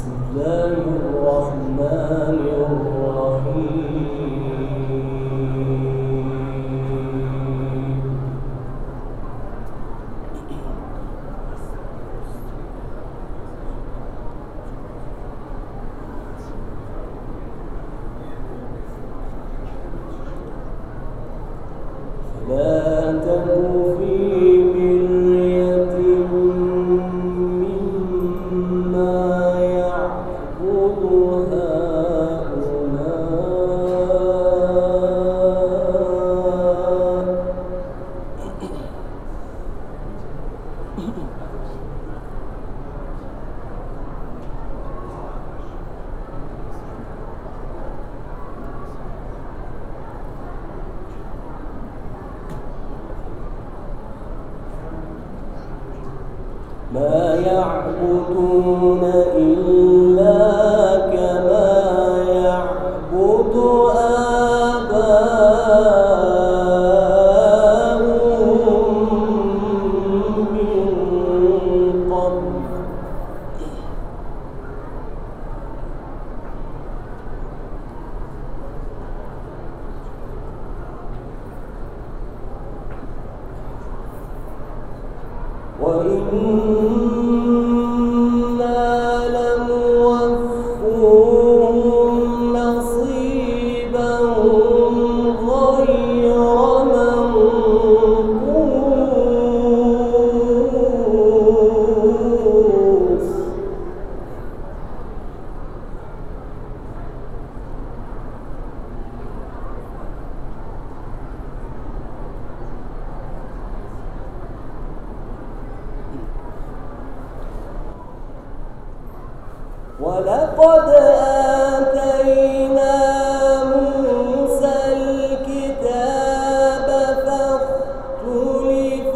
الله الرحمن الرحيم. لا تك في مرية مما يعبد هؤلاء. ما يعبدون إلا كما يعبد آباؤهم من قبل. وإنا لموفوهم نصيبهم غير منقوص. ولقد آتينا موسى الكتاب فاختلف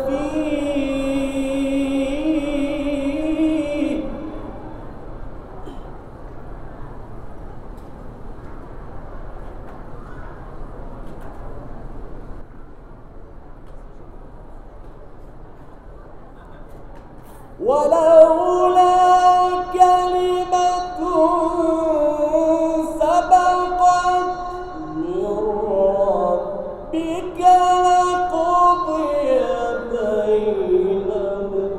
فيه. ولولا كلمة سبقت من ربك لقضي بينهم.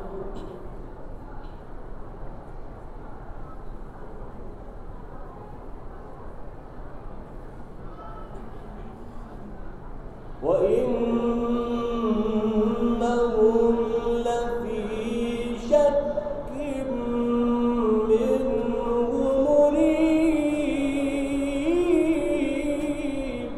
وإنهم لفي شك منه مريب.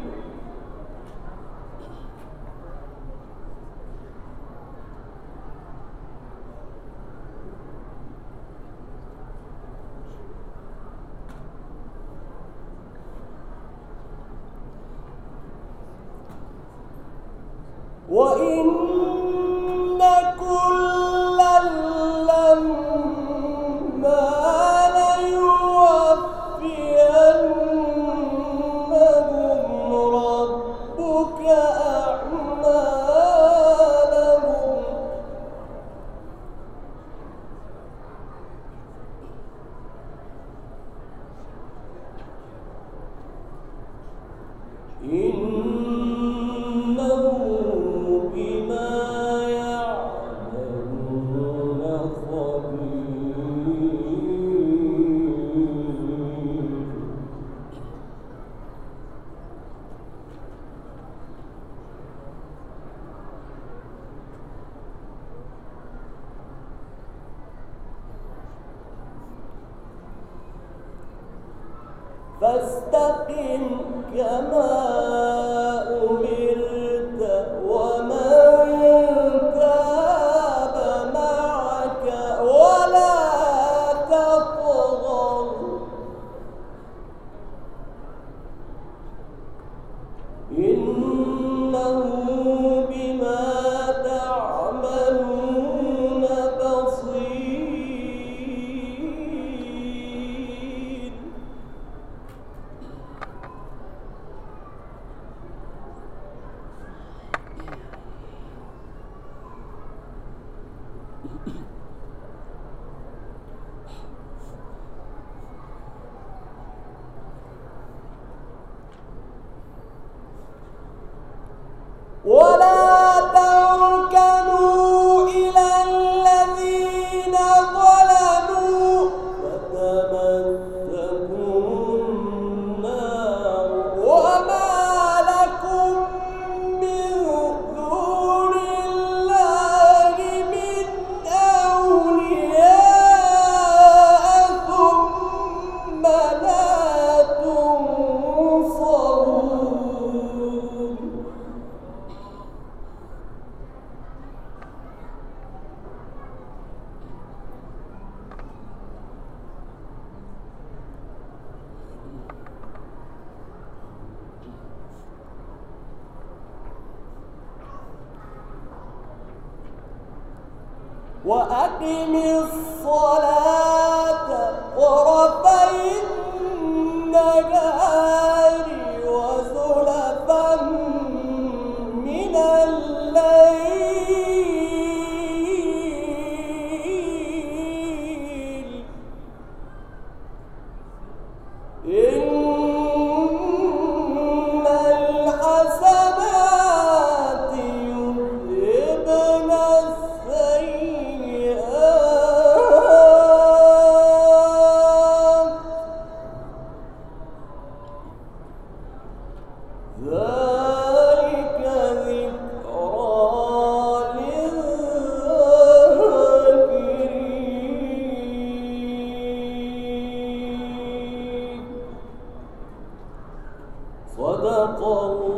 وإن كلا لما ليوفينهم ربك أعمالهم. إنه بما يعملون خبير. فاستقم كما أمرت ومن تاب معك ولا تطغوا إنه بما تعملون بصير. وأقم الصلاة طرفي النهار وزلفا من الليل إن الحسنات يذهبن السيئات ذلك ذكرى للذاكرين. صدق الله.